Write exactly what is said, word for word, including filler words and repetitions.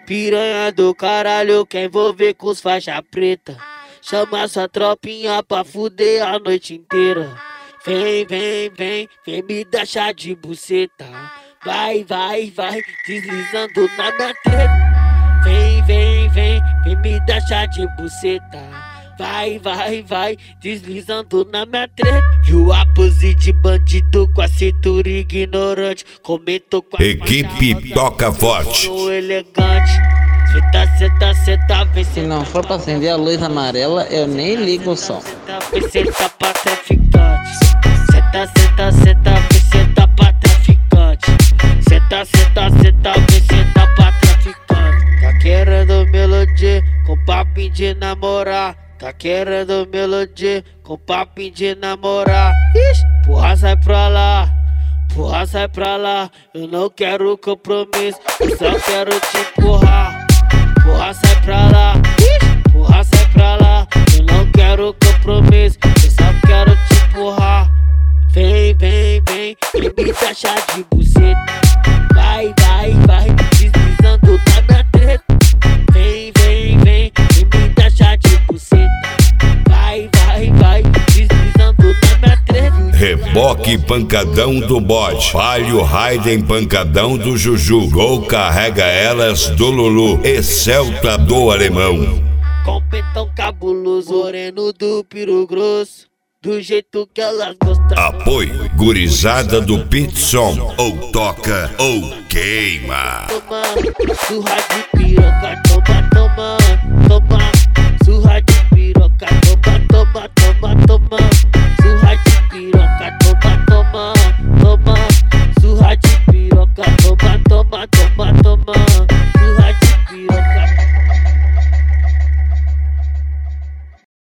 Piranha do caralho, quer envolver com os faixa preta. Chama sua tropinha pra fuder a noite inteira. Vem, vem, vem, vem me dar chá de buceta. Vai, vai, vai, deslizando na minha treta. Vem, vem, vem, vem me dar chá de buceta. Vai, vai, vai, deslizando na minha treta. Viu a pose de bandido com a cintura ignorante. Comentou com a equipe toca forte. Elegante. Senta, senta, senta, vem. Se não for pra acender a luz amarela, eu nem ligo o som. Senta, vem, senta pra traficante. Senta, senta, senta, vem, senta pra traficante. Senta, senta, senta, vem, senta pra traficante. Tá querendo melodia com papinho de namorar. Tá querendo melodia com papinho de namorar. Ixi, porra, sai pra lá, porra, sai pra lá. Eu não quero compromisso, eu só quero te empurrar. Porra, sai pra lá, ixi, porra, sai pra lá. Eu não quero compromisso, eu só quero te empurrar. Vem, vem, vem, vem me dar chá de buceta. Vai, vai, vai, deslizando na minha treta. Vem, vem, vem, vem me dar chá de buceta. Vai, vai, vai, deslizando na minha treta. Reboque pancadão do bode. Palio Raiden pancadão do Juju. Gol carrega elas do Lulu. E Celta do Alemão. Competão cabuloso, moreno do Piro Grosso. Do jeito que elas gostam. Apoio gurizada do Pitson. Ou toca ou queima. Toma, surra de piroca, toma, toma, toma. Surra de piroca, toma, toma, toma, toma.